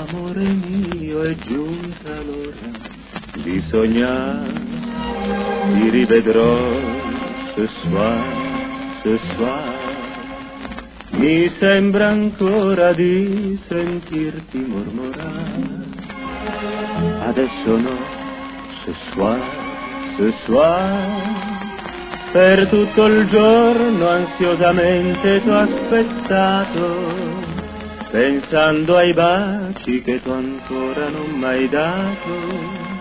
Amore mio, è giunta l'ora di sognare, ti rivedrò ce soir. Mi sembra ancora di sentirti mormorare, adesso no, ce soir. Per tutto il giorno ansiosamente t'ho aspettato, pensando ai baci che tu ancora non m'hai dato.